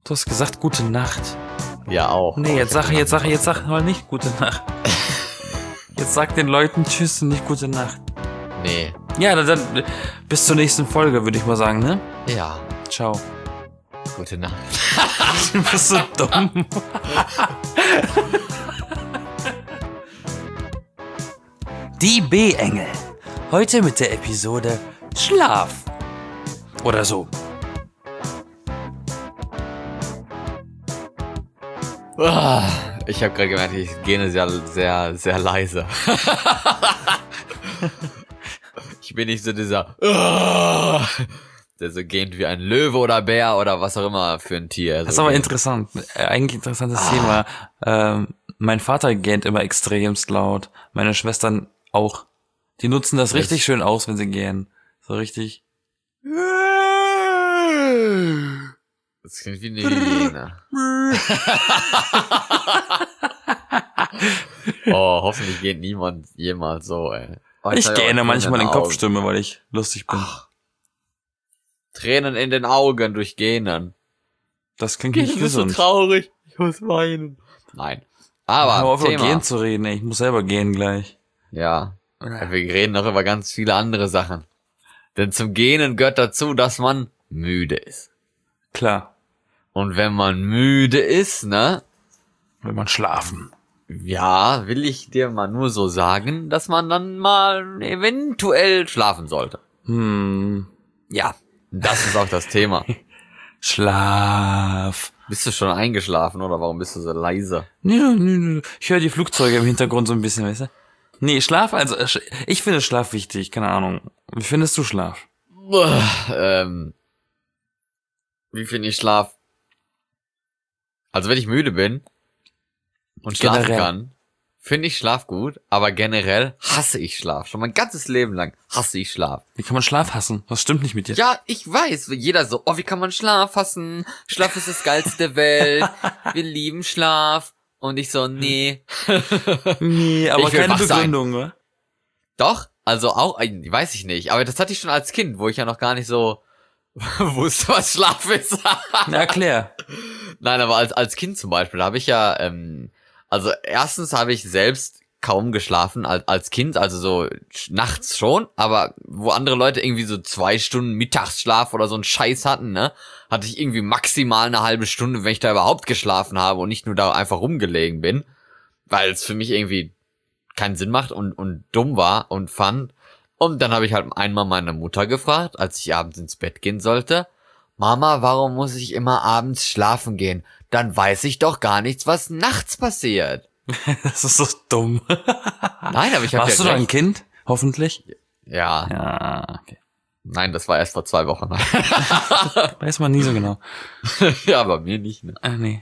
Du hast gesagt, gute Nacht. Ja, auch. Nee, jetzt sag mal nicht gute Nacht. Jetzt sag den Leuten Tschüss und nicht gute Nacht. Nee. Ja, dann bis zur nächsten Folge, würde ich mal sagen, ne? Ja. Ciao. Gute Nacht. Du bist so dumm. Die B-Engel. Heute mit der Episode Schlaf. Oder so. Ich habe gerade gemerkt, ich gehe sehr, sehr leise. Ich bin nicht so dieser, der so gähnt wie ein Löwe oder Bär oder was auch immer für ein Tier. Das ist aber interessant. Eigentlich interessantes Thema. Mein Vater gähnt immer extremst laut. Meine Schwestern auch. Die nutzen das richtig schön aus, wenn sie gähnen. So richtig. Das klingt wie eine Hyäne. Oh, hoffentlich geht niemand jemals so, ey. Oh, ich gähne manchmal in Kopfstimme, weil ich lustig bin. Tränen in den Augen durch Gähnen. Das klingt nicht gesund. So traurig. Ich muss weinen. Nein. Aber hör auf, über Thema. Gehen zu reden, ey. Ich muss selber gehen gleich. Ja. Wir reden noch über ganz viele andere Sachen. Denn zum Gähnen gehört dazu, dass man müde ist. Klar. Und wenn man müde ist, ne? Will man schlafen. Ja, will ich dir mal nur so sagen, dass man dann mal eventuell schlafen sollte. Ja, das ist auch das Thema. Schlaf. Bist du schon eingeschlafen oder warum bist du so leise? Nee. Ich höre die Flugzeuge im Hintergrund so ein bisschen, weißt du? Nee, Schlaf, also ich finde Schlaf wichtig, keine Ahnung. Wie findest du Schlaf? Wie finde ich Schlaf? Also wenn ich müde bin und schlafen kann, finde ich Schlaf gut, aber generell hasse ich Schlaf. Schon mein ganzes Leben lang hasse ich Schlaf. Wie kann man Schlaf hassen? Was stimmt nicht mit dir? Ja, ich weiß, jeder so, wie kann man Schlaf hassen? Schlaf ist das Geilste der Welt. Wir lieben Schlaf. Und ich so, nee. Nee, aber keine Begründung, ne? Doch, also auch, weiß ich nicht. Aber das hatte ich schon als Kind, wo ich ja noch gar nicht so wusste, was Schlaf ist. Na, erklär. Nein, aber als Kind zum Beispiel habe ich ja, also erstens habe ich selbst kaum geschlafen als Kind, also so nachts schon, aber wo andere Leute irgendwie so 2 Stunden Mittagsschlaf oder so einen Scheiß hatten, ne, hatte ich irgendwie maximal eine halbe Stunde, wenn ich da überhaupt geschlafen habe und nicht nur da einfach rumgelegen bin, weil es für mich irgendwie keinen Sinn macht und dumm war und fand. Und dann habe ich halt einmal meine Mutter gefragt, als ich abends ins Bett gehen sollte, Mama, warum muss ich immer abends schlafen gehen? Dann weiß ich doch gar nichts, was nachts passiert. Das ist so dumm. Nein, aber ich habe Warst du da ein Kind? Hoffentlich? Ja. Ja, okay. Nein, das war erst vor 2 Wochen. Weiß man nie so genau. Ja, bei mir nicht, ne? Nee.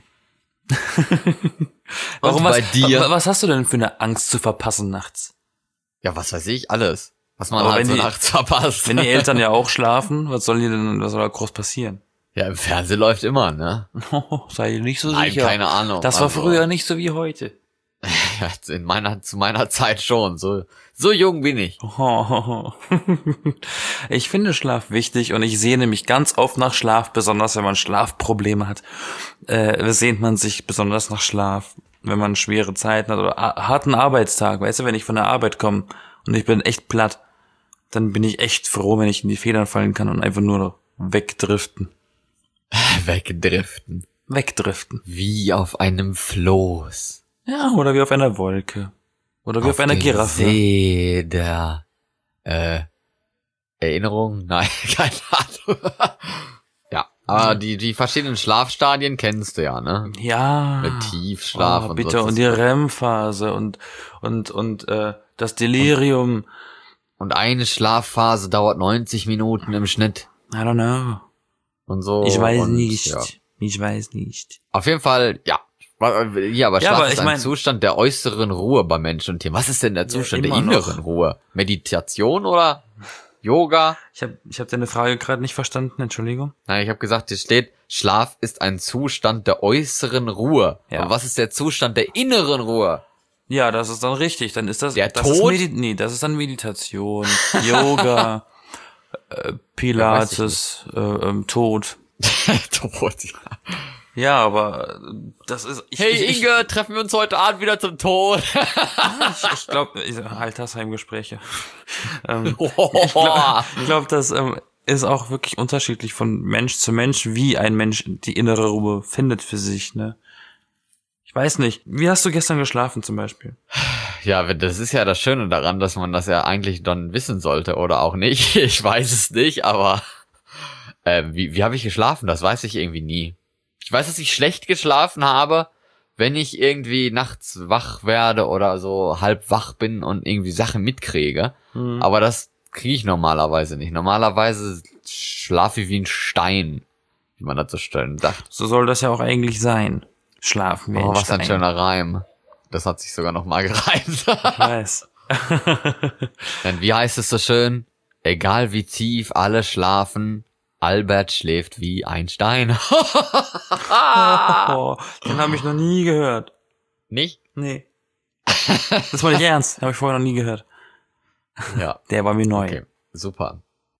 Warum bei dir? Was hast du denn für eine Angst zu verpassen nachts? Ja, was weiß ich, alles. Was man Aber halt so wenn nachts verpasst. Wenn die Eltern ja auch schlafen, was soll da groß passieren? Ja, im Fernsehen läuft immer, ne? Sei dir nicht so Nein, sicher. keine Ahnung. Das war früher nicht so wie heute. Ja, zu meiner Zeit schon. So jung bin ich. Ich finde Schlaf wichtig und ich sehne mich ganz oft nach Schlaf, besonders wenn man Schlafprobleme hat. Sehnt man sich besonders nach Schlaf, wenn man schwere Zeiten hat oder harten Arbeitstag. Weißt du, wenn ich von der Arbeit komme und ich bin echt platt, dann bin ich echt froh, wenn ich in die Federn fallen kann und einfach nur wegdriften. Wegdriften. Wie auf einem Floß. Ja, oder wie auf einer Wolke. Oder wie auf einer Giraffe. See der Erinnerung? Nein, keine Ahnung. Ja, aber die verschiedenen Schlafstadien kennst du ja, ne? Ja. Mit Tiefschlaf und bitte, so. und die REM-Phase und das Delirium. Und eine Schlafphase dauert 90 Minuten im Schnitt. I don't know. Und so. Ich weiß nicht. Ja. Ich weiß nicht. Auf jeden Fall, ja. Ja, aber Schlaf aber ist ein Zustand der äußeren Ruhe bei Menschen und Tieren. Was ist denn der Zustand der inneren Ruhe? Meditation oder Yoga? Ich hab deine Frage gerade nicht verstanden, Entschuldigung. Nein, ich habe gesagt, hier steht, Schlaf ist ein Zustand der äußeren Ruhe. Ja. Aber was ist der Zustand der inneren Ruhe? Ja, das ist dann richtig. Dann ist das... Der das Tod? Ist das ist dann Meditation, Yoga, Pilates, Tod. Tod, ja. Ja, aber das ist... Hey Inge, treffen wir uns heute Abend wieder zum Tod. Ich glaube, Altersheimgespräche. Ich glaube, das ist auch wirklich unterschiedlich von Mensch zu Mensch, wie ein Mensch die innere Ruhe findet für sich, ne? Ich weiß nicht. Wie hast du gestern geschlafen zum Beispiel? Ja, das ist ja das Schöne daran, dass man das ja eigentlich dann wissen sollte oder auch nicht. Ich weiß es nicht, aber wie habe ich geschlafen? Das weiß ich irgendwie nie. Ich weiß, dass ich schlecht geschlafen habe, wenn ich irgendwie nachts wach werde oder so halb wach bin und irgendwie Sachen mitkriege. Aber das kriege ich normalerweise nicht. Normalerweise schlafe ich wie ein Stein, wie man das so schön sagt. So soll das ja auch eigentlich sein. Schlafen wie ein was Stein. ein schöner Reim. Das hat sich sogar noch mal gereimt. Ich weiß. Denn wie heißt es so schön? Egal wie tief alle schlafen, Albert schläft wie ein Stein. Oh, den habe ich noch nie gehört. Nicht? Nee. Das war nicht ernst. Den habe ich vorher noch nie gehört. Ja. Der war mir neu. Okay, super.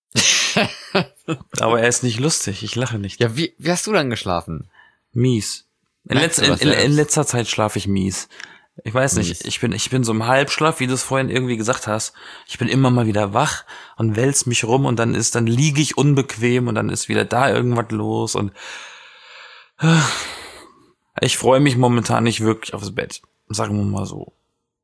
Aber er ist nicht lustig. Ich lache nicht. Ja, wie hast du dann geschlafen? Mies. In letzter Zeit schlafe ich mies. Ich weiß nicht, ich bin so im Halbschlaf, wie du es vorhin irgendwie gesagt hast. Ich bin immer mal wieder wach und wälz mich rum und dann liege ich unbequem und dann ist wieder da irgendwas los und ich freue mich momentan nicht wirklich aufs Bett. Sagen wir mal so.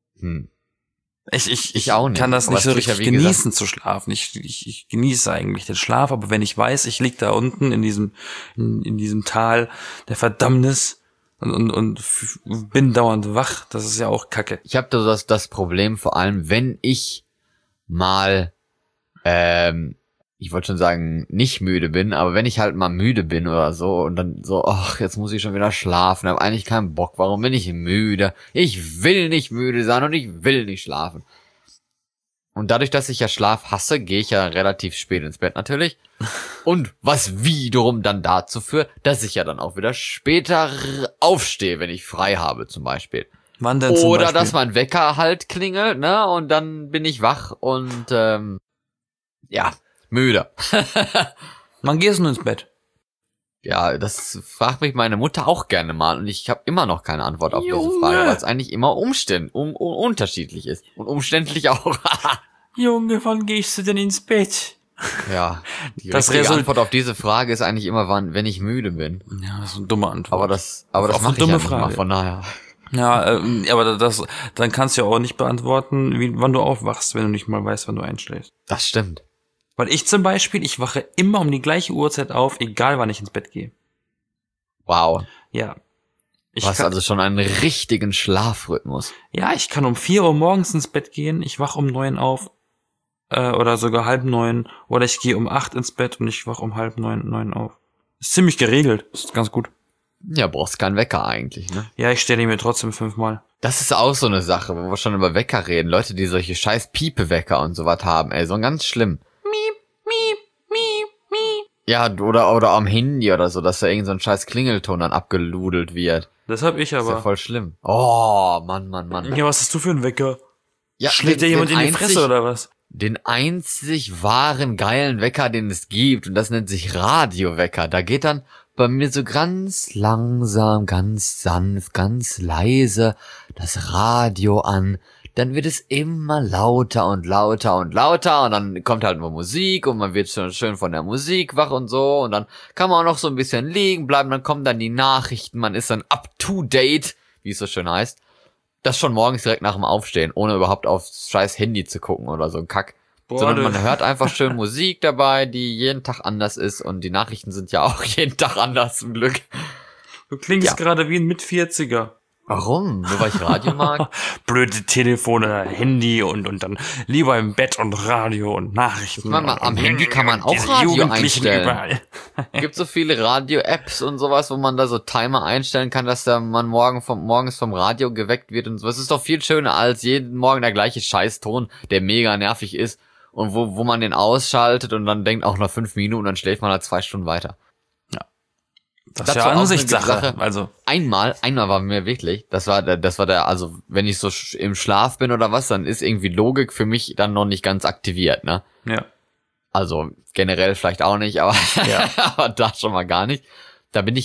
Ich auch nicht. Kann das Aber nicht so tue ich ja, richtig wie genießen gesagt. zu schlafen. Ich genieße eigentlich den Schlaf, aber wenn ich weiß, ich lieg da unten in diesem Tal der Verdammnis und bin dauernd wach, das ist ja auch Kacke. Ich habe das Problem vor allem, wenn ich mal, ich wollte schon sagen, nicht müde bin, aber wenn ich halt mal müde bin oder so und dann so, ach, jetzt muss ich schon wieder schlafen, habe eigentlich keinen Bock, warum bin ich müde? Ich will nicht müde sein und ich will nicht schlafen. Und dadurch, dass ich ja Schlaf hasse, gehe ich ja relativ spät ins Bett natürlich. Und was wiederum dann dazu führt, dass ich ja dann auch wieder später aufstehe, wenn ich frei habe zum Beispiel. Wann denn zum Oder Beispiel? dass mein Wecker halt klingelt, ne? Und dann bin ich wach und ja, müde. Wann gehst du ins Bett? Ja, das fragt mich meine Mutter auch gerne mal und ich habe immer noch keine Antwort auf diese Junge. Frage, weil es eigentlich immer unterschiedlich ist und umständlich auch. Junge, wann gehst du denn ins Bett? Ja, die Das richtige Antwort auf diese Frage ist eigentlich immer, wenn ich müde bin. Ja, das ist eine dumme Antwort. Aber das Auf eine mache ich dumme ja nicht mal, Frage. von daher. Ja, aber dann kannst du ja auch nicht beantworten, wann du aufwachst, wenn du nicht mal weißt, wann du einschläfst. Das stimmt. Weil ich zum Beispiel, ich wache immer um die gleiche Uhrzeit auf, egal wann ich ins Bett gehe. Wow. Ja. Du hast also schon einen richtigen Schlafrhythmus. Ja, ich kann um 4 Uhr morgens ins Bett gehen, ich wache um 9 auf, oder sogar 8:30, oder ich gehe um 8 ins Bett und ich wache um 8:30 auf. Ist ziemlich geregelt, ist ganz gut. Ja, brauchst keinen Wecker eigentlich, ne? Ja, ich stelle ihn mir trotzdem 5-mal. Das ist auch so eine Sache, wo wir schon über Wecker reden. Leute, die solche scheiß Piepe-Wecker und sowas haben, ey, so ganz schlimm. Ja, oder am Handy oder so, dass da irgend so ein scheiß Klingelton dann abgeludelt wird. Das hab ich Das ist ja aber. voll schlimm. Oh, Mann. Ja, was hast du für einen Wecker? Ja, Schlägt dir jemand in die Fresse oder was? Den einzig wahren geilen Wecker, den es gibt, und das nennt sich Radiowecker. Da geht dann bei mir so ganz langsam, ganz sanft, ganz leise das Radio an. Dann wird es immer lauter und lauter und lauter und dann kommt halt nur Musik und man wird schon schön von der Musik wach und so und dann kann man auch noch so ein bisschen liegen bleiben, dann kommen dann die Nachrichten, man ist dann up to date, wie es so schön heißt. Das schon morgens direkt nach dem Aufstehen, ohne überhaupt aufs scheiß Handy zu gucken oder so ein Kack. Sondern man hört einfach schön Musik dabei, die jeden Tag anders ist und die Nachrichten sind ja auch jeden Tag anders, zum Glück. Du klingst gerade wie ein Mit-40er. Warum? Nur weil ich Radio mag? Blöde Telefone, Handy und dann lieber im Bett und Radio und Nachrichten. Ich meine mal, am Handy kann man auch diese Radio Jugendlichen einstellen. überall. Gibt so viele Radio-Apps und sowas, wo man da so Timer einstellen kann, dass da man morgens vom Radio geweckt wird und so. Es ist doch viel schöner als jeden Morgen der gleiche Scheißton, der mega nervig ist und wo man den ausschaltet und dann denkt auch noch 5 Minuten und dann schläft man halt 2 Stunden weiter. Das ist war ja auch eine Ansichtssache. Also, Einmal war mir wirklich, das war der, also wenn ich so im Schlaf bin oder was, dann ist irgendwie Logik für mich dann noch nicht ganz aktiviert, ne? ja. Also generell vielleicht auch nicht, aber, Ja. aber da schon mal gar nicht. Da bin ich halt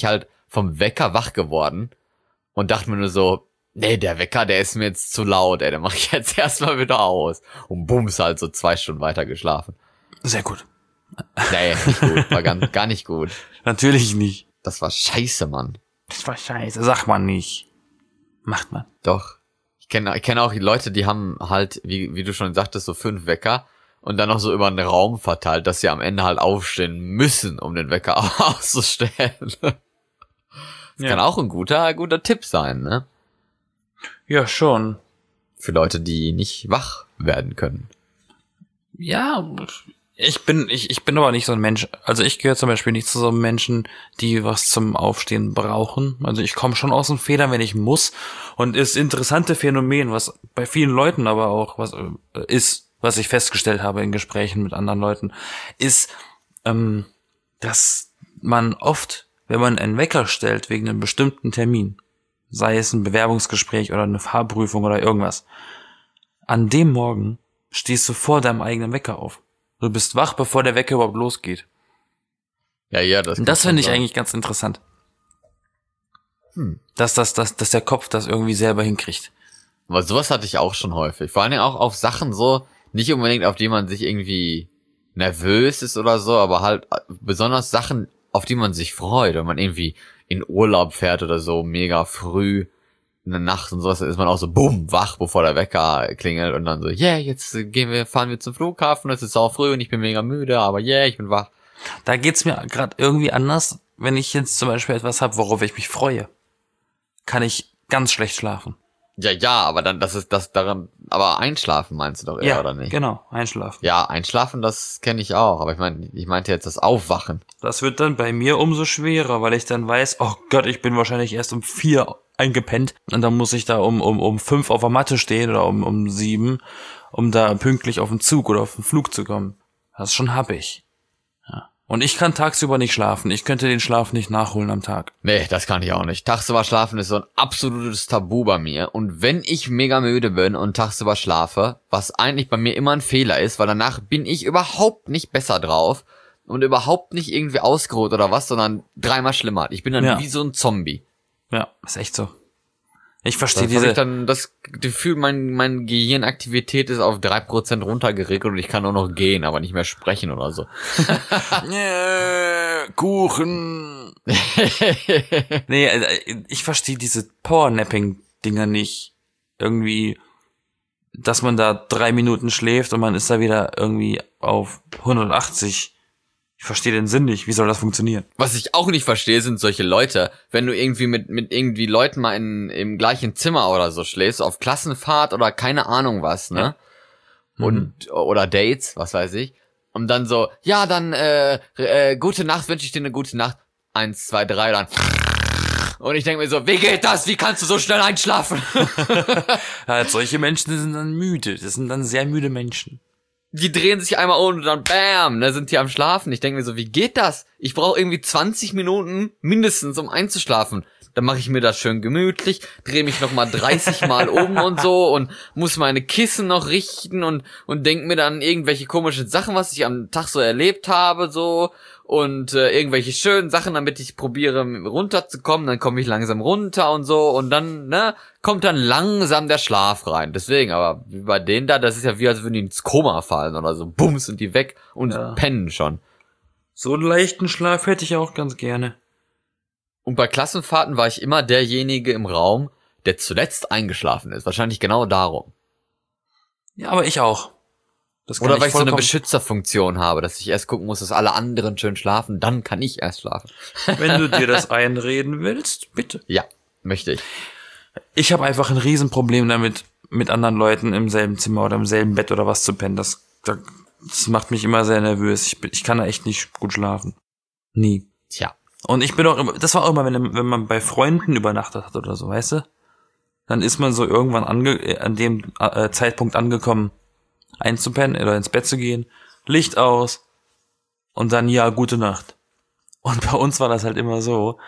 vom Wecker wach geworden und dachte mir nur so, nee, der Wecker, der ist mir jetzt zu laut, ey, den mache ich jetzt erstmal wieder aus. Und bums, halt so 2 Stunden weiter geschlafen. Sehr gut. Nee, nicht gut, war gar nicht gut. Natürlich nicht. Das war scheiße, Mann. Das war scheiße. Sagt man nicht. Macht man. Doch. Ich kenn auch die Leute, die haben halt, wie du schon sagtest, so 5 Wecker und dann noch so über den Raum verteilt, dass sie am Ende halt aufstehen müssen, um den Wecker auszustellen. Das kann auch ein guter Tipp sein, ne? Ja, schon. Für Leute, die nicht wach werden können. Ja, ich bin aber nicht so ein Mensch. Also ich gehöre zum Beispiel nicht zu so einem Menschen, die was zum Aufstehen brauchen. Also ich komme schon aus den Federn, wenn ich muss. Und das interessante Phänomen, was bei vielen Leuten aber auch was ich festgestellt habe in Gesprächen mit anderen Leuten, ist, dass man oft, wenn man einen Wecker stellt wegen einem bestimmten Termin, sei es ein Bewerbungsgespräch oder eine Fahrprüfung oder irgendwas, an dem Morgen stehst du vor deinem eigenen Wecker auf. Du bist wach, bevor der Wecker überhaupt losgeht. Ja, das finde ich eigentlich ganz interessant. Dass der Kopf das irgendwie selber hinkriegt. Aber sowas hatte ich auch schon häufig. Vor allen Dingen auch auf Sachen so, nicht unbedingt auf die man sich irgendwie nervös ist oder so, aber halt besonders Sachen, auf die man sich freut. Wenn man irgendwie in Urlaub fährt oder so, mega früh in der Nacht und sowas, dann ist man auch so bumm, wach, bevor der Wecker klingelt und dann so, yeah, jetzt fahren wir zum Flughafen, es ist auch früh und ich bin mega müde, aber yeah, ich bin wach. Da geht's mir gerade irgendwie anders, wenn ich jetzt zum Beispiel etwas habe, worauf ich mich freue. Kann ich ganz schlecht schlafen. Ja, aber dann, aber einschlafen meinst du doch eher, oder nicht? Genau, einschlafen. Ja, einschlafen, das kenne ich auch, aber ich meinte jetzt das Aufwachen. Das wird dann bei mir umso schwerer, weil ich dann weiß, oh Gott, ich bin wahrscheinlich erst um 4 eingepennt und dann muss ich da um 5 auf der Matte stehen oder um 7, um da pünktlich auf den Zug oder auf den Flug zu kommen. Das ist schon happig. Ja. Und ich kann tagsüber nicht schlafen. Ich könnte den Schlaf nicht nachholen am Tag. Nee, das kann ich auch nicht. Tagsüber schlafen ist so ein absolutes Tabu bei mir. Und wenn ich mega müde bin und tagsüber schlafe, was eigentlich bei mir immer ein Fehler ist, weil danach bin ich überhaupt nicht besser drauf und überhaupt nicht irgendwie ausgeruht oder was, sondern 3-mal schlimmer. Ich bin dann wie so ein Zombie. Ja, ist echt so. Ich verstehe das Gefühl, meine Gehirnaktivität ist auf 3% runtergeregelt und ich kann nur noch gehen, aber nicht mehr sprechen oder so. Kuchen. Nee, ich verstehe diese Powernapping-Dinger nicht. Irgendwie, dass man da 3 Minuten schläft und man ist da wieder irgendwie auf 180. Ich verstehe den Sinn nicht. Wie soll das funktionieren? Was ich auch nicht verstehe, sind solche Leute, wenn du irgendwie mit irgendwie Leuten mal im gleichen Zimmer oder so schläfst, auf Klassenfahrt oder keine Ahnung was, ne? Ja. Und, oder Dates, was weiß ich. Und dann so, ja, dann, gute Nacht, wünsche ich dir eine gute Nacht. 1, 2, 3, dann. Und ich denke mir so, wie geht das? Wie kannst du so schnell einschlafen? Ja, solche Menschen sind dann müde. Das sind dann sehr müde Menschen. Die drehen sich einmal um und dann bam, da sind die am Schlafen. Ich denke mir so, wie geht das? Ich brauche irgendwie 20 Minuten mindestens, um einzuschlafen. Dann mache ich mir das schön gemütlich, drehe mich nochmal 30 Mal um und so und muss meine Kissen noch richten und denk mir dann irgendwelche komischen Sachen, was ich am Tag so erlebt habe, so und irgendwelche schönen Sachen, damit ich probiere runterzukommen. Dann komme ich langsam runter und so und dann, kommt dann langsam der Schlaf rein. Deswegen, aber bei denen da, das ist ja wie, als würden die ins Koma fallen oder so. Bums, sind die weg und pennen schon. So einen leichten Schlaf hätte ich auch ganz gerne. Und bei Klassenfahrten war ich immer derjenige im Raum, der zuletzt eingeschlafen ist. Wahrscheinlich genau darum. Ja, aber ich auch. Oder weil ich so eine Beschützerfunktion habe, dass ich erst gucken muss, dass alle anderen schön schlafen, dann kann ich erst schlafen. Wenn du dir das einreden willst, bitte. Ja, möchte ich. Ich habe einfach ein Riesenproblem damit, mit anderen Leuten im selben Zimmer oder im selben Bett oder was zu pennen. Das macht mich immer sehr nervös. Ich kann da echt nicht gut schlafen. Nie. Tja. Und ich bin auch immer, das war auch immer, wenn man bei Freunden übernachtet hat oder so, weißt du? Dann ist man so irgendwann an dem Zeitpunkt angekommen, einzupennen oder ins Bett zu gehen, Licht aus und dann gute Nacht. Und bei uns war das halt immer so,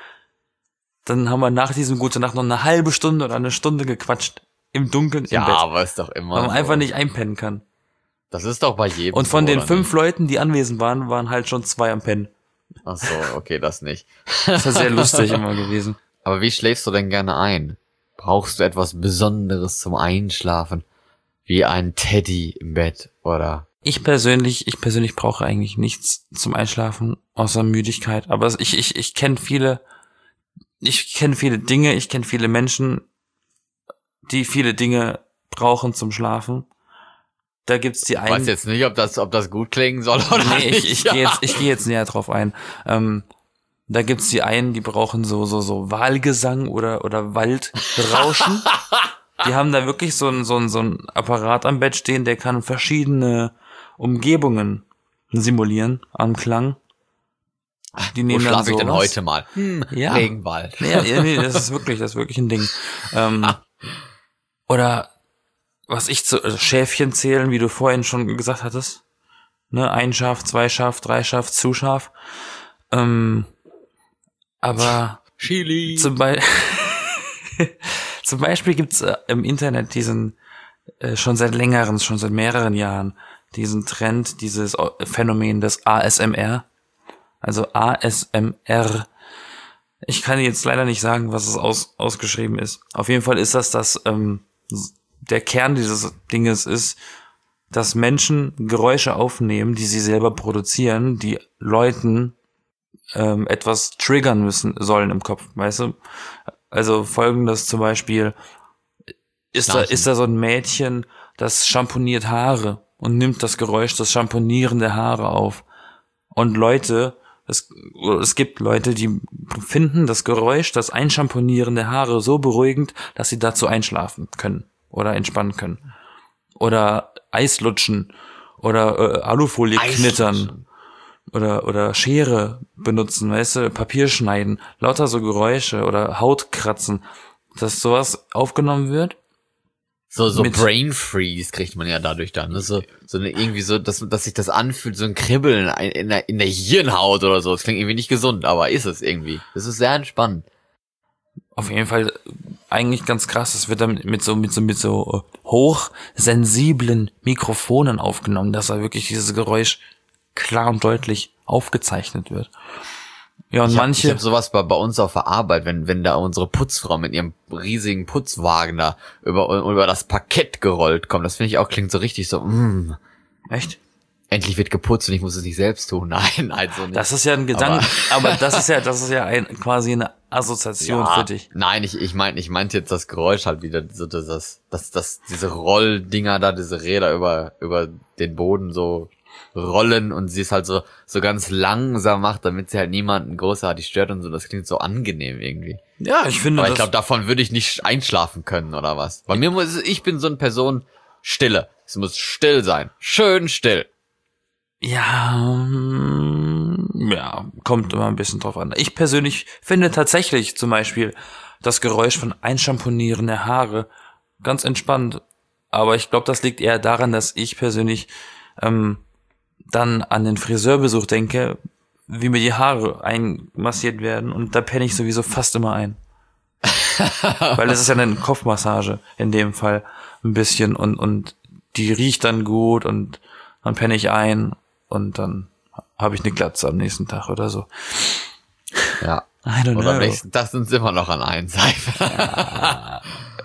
dann haben wir nach diesem gute Nacht noch eine halbe Stunde oder eine Stunde gequatscht im Dunkeln im Bett. Ja, aber ist doch immer weil man so. Einfach nicht einpennen kann. Das ist doch bei jedem. Und von so, den 5 Leuten, die anwesend waren halt schon 2 am Pennen. Ach so, okay, das nicht. Das ist ja sehr lustig immer gewesen. Aber wie schläfst du denn gerne ein? Brauchst du etwas Besonderes zum Einschlafen? Wie ein Teddy im Bett, oder? Ich persönlich brauche eigentlich nichts zum Einschlafen, außer Müdigkeit. Aber ich kenne viele Dinge, ich kenne viele Menschen, die viele Dinge brauchen zum Schlafen. Da gibt's die einen. Ich weiß jetzt nicht, ob das gut klingen soll oder nee, nicht. Ich gehe jetzt näher drauf ein. Da gibt's die einen, die brauchen so Walgesang oder Waldrauschen. Die haben da wirklich so ein Apparat am Bett stehen, der kann verschiedene Umgebungen simulieren an Klang. Die nehmen Wo schlafe ich denn sowas. heute mal? Ja. Regenwald. Nee, das ist wirklich ein Ding. Oder was ich zu Schäfchen zählen, wie du vorhin schon gesagt hattest. Ne, 1 Schaf, 2 Schaf, 3 Schaf, zu Schaf. Aber Chili. zum Beispiel gibt's im Internet diesen schon seit mehreren Jahren diesen Trend, dieses Phänomen des ASMR. Also ASMR. Ich kann jetzt leider nicht sagen, was es ausgeschrieben ist. Auf jeden Fall ist das der Kern dieses Dinges ist, dass Menschen Geräusche aufnehmen, die sie selber produzieren, die Leuten etwas triggern sollen im Kopf, weißt du? Also folgendes zum Beispiel, ist da so ein Mädchen, das schamponiert Haare und nimmt das Geräusch des Schamponieren der Haare auf. Und es gibt Leute, die finden das Geräusch, das Einschamponieren der Haare so beruhigend, dass sie dazu einschlafen können oder entspannen können. Oder Eis lutschen oder Alufolie knittern oder Schere benutzen, weißt du, Papier schneiden, lauter so Geräusche oder Haut kratzen, dass sowas aufgenommen wird. So Brain Freeze kriegt man ja dadurch dann, ne? So eine irgendwie so, dass sich das anfühlt, so ein Kribbeln in der Hirnhaut oder so. Das klingt irgendwie nicht gesund, aber ist es irgendwie. Das ist sehr entspannend. Auf jeden Fall eigentlich ganz krass. Es wird dann mit so hochsensiblen Mikrofonen aufgenommen, dass da wirklich dieses Geräusch klar und deutlich aufgezeichnet wird. Ja, und ich hab sowas bei uns auf der Arbeit, wenn da unsere Putzfrau mit ihrem riesigen Putzwagen da über das Parkett gerollt kommt. Das finde ich auch, klingt so richtig so, Echt? Endlich wird geputzt und ich muss es nicht selbst tun. Nein, also nicht. Das ist ja ein Gedanke, aber das ist ja quasi eine Assoziation für dich. Nein, ich meinte jetzt das Geräusch halt wieder, so diese Rolldinger da, diese Räder über den Boden so rollen und sie es halt so ganz langsam macht, damit sie halt niemanden großartig stört und so. Das klingt so angenehm irgendwie. Ja, ich finde Aber ich glaube, davon würde ich nicht einschlafen können oder was. Bei mir ich bin so eine Person, Stille. Es muss still sein. Schön still. Ja, kommt immer ein bisschen drauf an. Ich persönlich finde tatsächlich zum Beispiel das Geräusch von Einschamponieren der Haare ganz entspannt. Aber ich glaube, das liegt eher daran, dass ich persönlich dann an den Friseurbesuch denke, wie mir die Haare einmassiert werden und da penne ich sowieso fast immer ein. Weil es ist ja eine Kopfmassage in dem Fall ein bisschen und die riecht dann gut und dann penne ich ein und dann habe ich eine Glatze am nächsten Tag oder so. Ja. I don't know. Und am nächsten Tag sind sie immer noch an Einseife. Ja.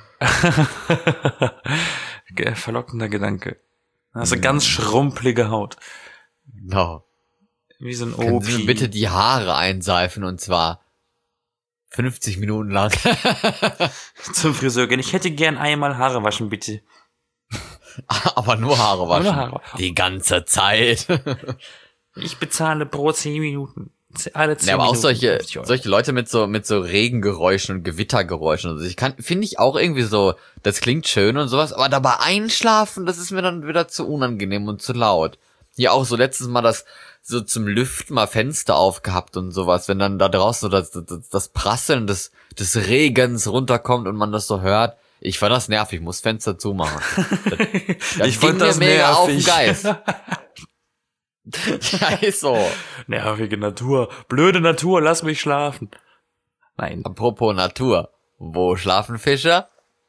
Verlockender Gedanke. Hast du ganz schrumpelige Haut. No. Wie so ein Können OP. Sie mir bitte die Haare einseifen und zwar 50 Minuten lang. Zum Friseur gehen. Ich hätte gern einmal Haare waschen, bitte. Aber nur Haare waschen. Nur Haare. Die ganze Zeit. Ich bezahle pro 10 Minuten. Alle 10 Ja, aber auch Minuten. solche Leute mit so Regengeräuschen und Gewittergeräuschen und so. Finde ich auch irgendwie so, das klingt schön und sowas, aber dabei einschlafen, das ist mir dann wieder zu unangenehm und zu laut. Ja, auch so letztes Mal so zum Lüften mal Fenster aufgehabt und sowas, wenn dann da draußen so das Prasseln des Regens runterkommt und man das so hört. Ich fand das nervig, muss Fenster zumachen. Das Ich fand ging das mir mega nervig. auf den Geist. Ja, ist so. Nervige Natur. Blöde Natur, lass mich schlafen. Nein. Apropos Natur. Wo schlafen Fische?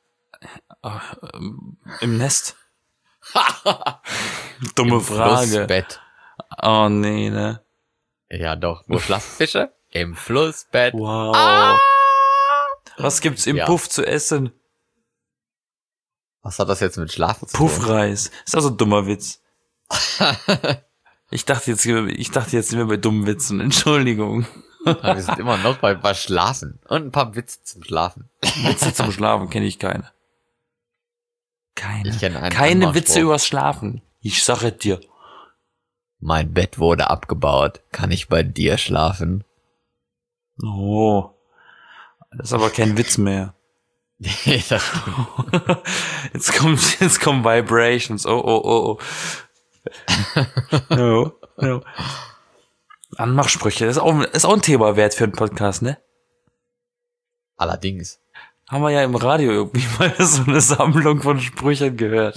Im Nest. Dumme Frage. Flussbett. Oh nee, ne? Ja, doch. Wo schlafen Fische? Im Flussbett. Wow. Was gibt's im Ja. Puff zu essen? Was hat das jetzt mit Schlafen zu tun? Puffreis. Ist also ein dummer Witz. Ich dachte jetzt sind wir bei dummen Witzen. Entschuldigung. Wir sind immer noch bei Schlafen. Und ein paar Witze zum Schlafen. Witze zum Schlafen kenne ich keine. Ich kenne einen Keine anderen Witze Spruch. übers Schlafen. Ich sage dir. Mein Bett wurde abgebaut. Kann ich bei dir schlafen? Oh. Das ist aber kein Witz mehr. Nee, das stimmt. Jetzt kommen Vibrations. Oh. No. Anmachsprüche. Das ist auch ein Thema wert für einen Podcast, ne? Allerdings. Haben wir ja im Radio irgendwie mal so eine Sammlung von Sprüchen gehört.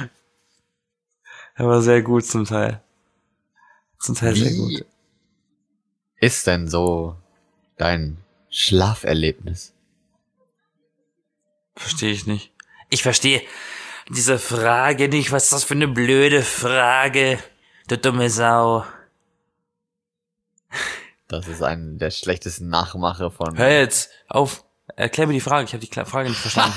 Aber sehr gut zum Teil. Zum Teil sehr gut. Wie ist denn so dein Schlaferlebnis? Verstehe ich nicht. Ich verstehe diese Frage nicht. Was ist das für eine blöde Frage? Du dumme Sau. Das ist ein der schlechtesten Nachmache von... Hör jetzt auf. Erklär mir die Frage. Ich habe die Frage nicht verstanden.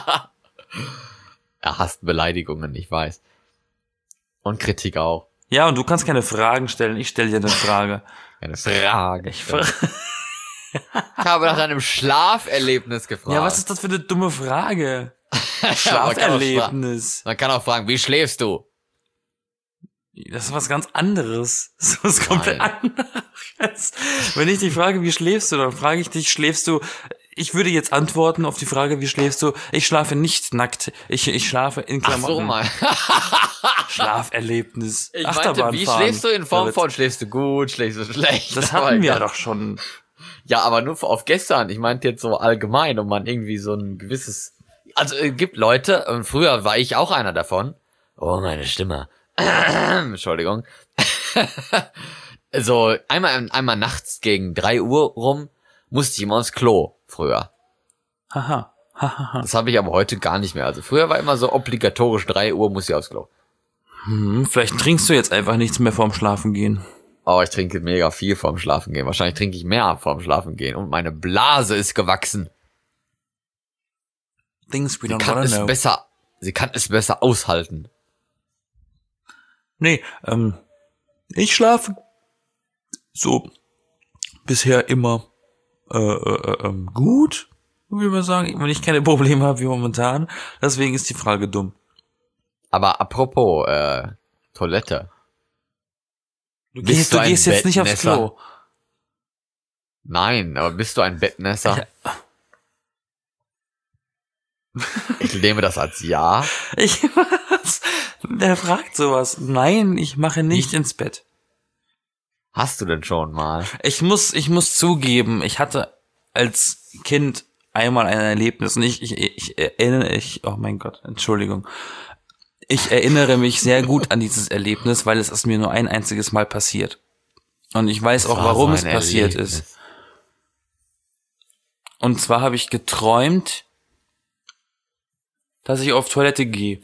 Er hasst Beleidigungen, ich weiß. Und Kritik auch. Ja, und du kannst keine Fragen stellen. Ich stelle dir eine Frage. Eine Frage. Ich Ich habe nach deinem Schlaferlebnis gefragt. Ja, was ist das für eine dumme Frage? Man Schlaferlebnis. kann auch fragen, wie schläfst du? Das ist was ganz anderes. Das ist was komplett anderes. Wenn ich dich frage, wie schläfst du, dann frage ich dich, schläfst du... Ich würde jetzt antworten auf die Frage, wie schläfst du? Ich schlafe nicht nackt. Ich schlafe in Ach Klamotten. so mal. Schlaferlebnis. Ich meinte, Achterbahn wie fahren. schläfst du in Form Ja, von, schläfst du gut, schläfst du schlecht? Das Aber hatten wir egal. doch schon. Ja, aber nur auf gestern. Ich meinte jetzt so allgemein, um man irgendwie so ein gewisses... Also gibt Leute, und früher war ich auch einer davon. Oh, meine Stimme. Entschuldigung. So, einmal nachts gegen 3 Uhr rum musste ich immer aufs Klo, früher. Haha. Das habe ich aber heute gar nicht mehr. Also früher war immer so obligatorisch 3 Uhr muss ich aufs Klo. Vielleicht trinkst du jetzt einfach nichts mehr vorm Schlafen gehen. Oh, ich trinke mega viel vorm Schlafen gehen. Wahrscheinlich trinke ich mehr vorm Schlafen gehen. Und meine Blase ist gewachsen. Things we Sie don't kann wanna know. sie kann es besser aushalten. Nee, ich schlafe so bisher immer gut, würde ich mal sagen, wenn ich keine Probleme habe wie momentan. Deswegen ist die Frage dumm. Aber apropos Toilette. Du Bist gehst du ein jetzt nicht aufs Bettnässer? Klo. Nein, aber bist du ein Bettnässer? Ich nehme das als Ja. Wer fragt sowas? Nein, ich mache nicht ins Bett. Hast du denn schon mal? Ich muss zugeben, ich hatte als Kind einmal ein Erlebnis und ich erinnere, oh mein Gott, Entschuldigung. Ich erinnere mich sehr gut an dieses Erlebnis, weil es ist mir nur ein einziges Mal passiert. Und ich weiß auch, war warum so es ein passiert Erlebnis. ist. Und zwar habe ich geträumt, dass ich auf Toilette gehe.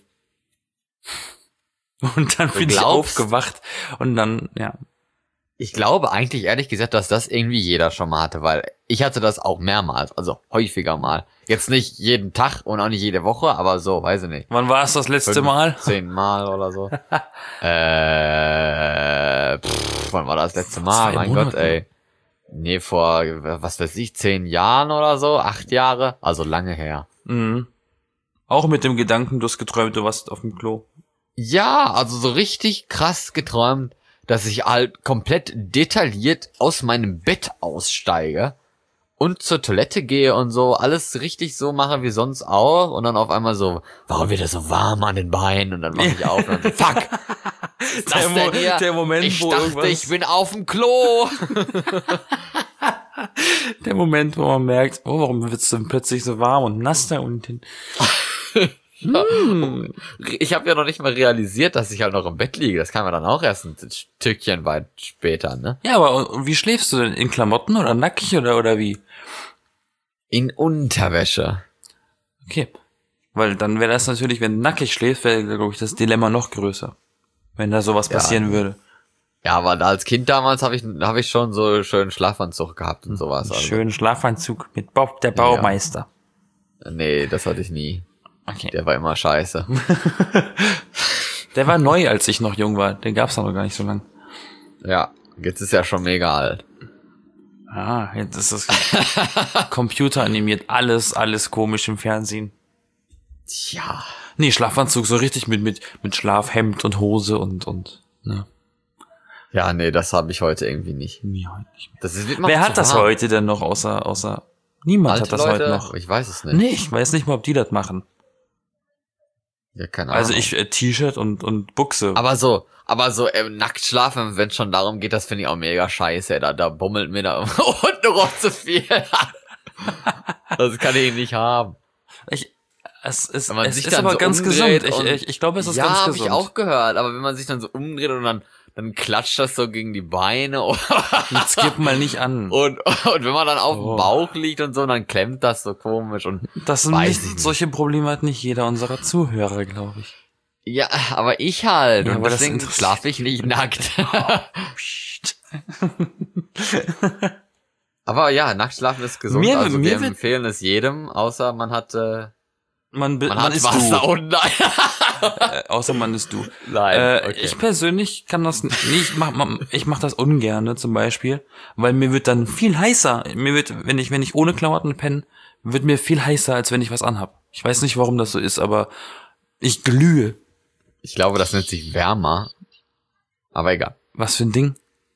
Und dann bin ich glaubst? aufgewacht und dann, ja. Ich glaube eigentlich ehrlich gesagt, dass das irgendwie jeder schon mal hatte, weil ich hatte das auch mehrmals, also häufiger mal. Jetzt nicht jeden Tag und auch nicht jede Woche, aber so, weiß ich nicht. Wann war es das letzte Mal? 10 Mal oder so. Wann war das letzte Mal? 2 Mein Monate. Gott, ey. Nee, vor, was weiß ich, 10 Jahren oder so, 8 Jahre, also lange her. Mhm. Auch mit dem Gedanken, du hast geträumt, du warst auf dem Klo. Ja, also so richtig krass geträumt, dass ich halt komplett detailliert aus meinem Bett aussteige und zur Toilette gehe und so alles richtig so mache wie sonst auch und dann auf einmal so, warum wird das so warm an den Beinen und dann mache ich auf und dann so, fuck, was ist das denn hier? Der Moment, Ich wo dachte, irgendwas, ich bin auf dem Klo. der Moment, wo man merkt, oh, warum wird's denn plötzlich so warm und nass da unten? Ich habe ja noch nicht mal realisiert, dass ich halt noch im Bett liege. Das kam ja dann auch erst ein Stückchen weit später, ne? Ja, aber und wie schläfst du denn? In Klamotten oder nackig oder wie? In Unterwäsche. Okay. Weil dann wäre das natürlich, wenn du nackig schläfst, wäre, glaube ich, das Dilemma noch größer. Wenn da sowas passieren würde. Ja, aber als Kind damals habe ich schon so schönen Schlafanzug gehabt und sowas. Also. Schönen Schlafanzug mit Bob, der Baumeister. Nee, das hatte ich nie. Okay. Der war immer scheiße. Der war neu, als ich noch jung war. Den gab's noch gar nicht so lang. Ja, jetzt ist er schon mega alt. Ah, jetzt ist das Computer animiert. Alles komisch im Fernsehen. Tja. Nee, Schlafanzug so richtig mit Schlafhemd und Hose und ne. Ja, nee, das habe ich heute irgendwie nicht. Nee, heute nicht mehr. Das ist, Wer hat das heute denn noch außer niemand Alte hat das Leute? heute noch. Ich weiß es nicht. Nee, ich weiß nicht mal, ob die das machen. Ja, keine Ahnung. Also ich T-Shirt und Buchse. Aber so nackt schlafen, wenn es schon darum geht, das finde ich auch mega scheiße. Da bummelt mir da unten rum zu viel. Das kann ich nicht haben. Es ist sich dann aber so ganz gesund. umdreht Ich glaube, es ist ja, ganz habe gesund. ich auch gehört. Aber wenn man sich dann so umdreht und dann klatscht das so gegen die Beine Jetzt gib mal nicht an. und wenn man dann auf dem Bauch liegt und so, dann klemmt das so komisch und Das sind weiß ich nicht. solche Probleme hat nicht jeder unserer Zuhörer, glaube ich. ja, aber ich halt. Ja, und aber das deswegen interessiert- schlafe ich nicht nackt. Psst. Aber ja, Nacktschlafen ist gesund. Mir wir wird- empfehlen es jedem, außer man hat Man ist Wasser du. und nein. Außer man ist du. Nein, okay. Ich persönlich kann das nicht. Ich mach das ungerne zum Beispiel, weil mir wird dann viel heißer. Mir wird, wenn ich ohne Klamotten penne, wird mir viel heißer, als wenn ich was anhab. Ich weiß nicht, warum das so ist, aber ich glühe. Ich glaube, das nennt sich wärmer. Aber egal. Was für ein Ding?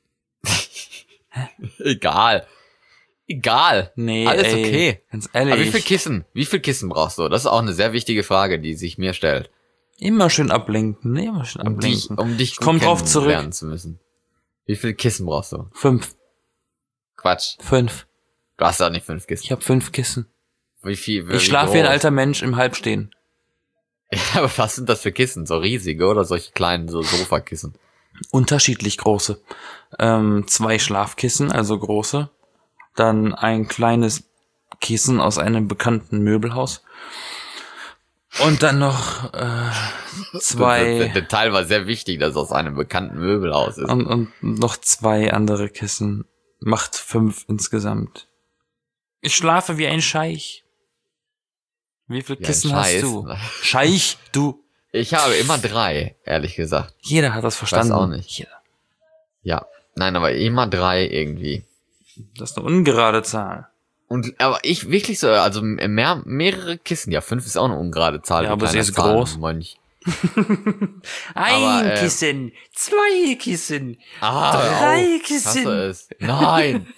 Egal. Nee, Alles ey, okay. Ganz ehrlich. Aber wie viel Kissen brauchst du? Das ist auch eine sehr wichtige Frage, die sich mir stellt. Immer schön ablenken. Nee, immer schön Um ablenken. dich gut Komm drauf zurück. kennenlernen zu müssen. Wie viel Kissen brauchst du? 5. Quatsch. 5. Du hast doch nicht 5 Kissen. Ich habe 5 Kissen. Wie viel? Ich schlafe wie ein alter Mensch im Halbstehen. Ja, aber was sind das für Kissen? So riesige oder solche kleinen so Sofakissen? Unterschiedlich große. 2 Schlafkissen, also große. Dann ein kleines Kissen aus einem bekannten Möbelhaus. Und dann noch 2 Der Teil war sehr wichtig, dass es aus einem bekannten Möbelhaus ist. und noch 2 andere Kissen. Macht 5 insgesamt. Ich schlafe wie ein Scheich. Wie viel Wie ein Kissen Scheiß. hast du? Scheich, du. Ich habe immer 3, ehrlich gesagt. Jeder hat das verstanden. auch nicht. Jeder. Ja. Nein, aber immer 3 irgendwie. Das ist eine ungerade Zahl. Aber ich wirklich so, also mehrere Kissen. Ja, 5 ist auch eine ungerade Zahl. Ja, du aber sie kleiner ist groß. Zahlenmönch. Ein Aber, Kissen, 2 Kissen, hör 3 auf. Kissen. Hasse es. Nein.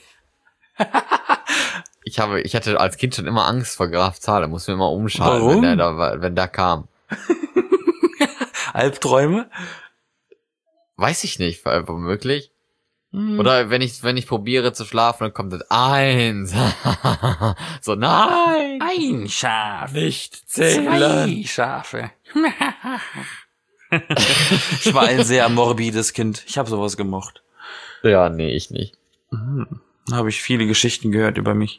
Ich hatte als Kind schon immer Angst vor Graf Zahl. Da musste mir immer umschalten, Warum? wenn der kam. Albträume? Weiß ich nicht, womöglich. Oder wenn ich probiere zu schlafen, dann kommt das 1. So, nein. Ein Schaf. Nicht 2 Schafe. Ich war ein sehr morbides Kind. Ich habe sowas gemocht. Ja, nee, ich nicht. Da habe ich viele Geschichten gehört über mich.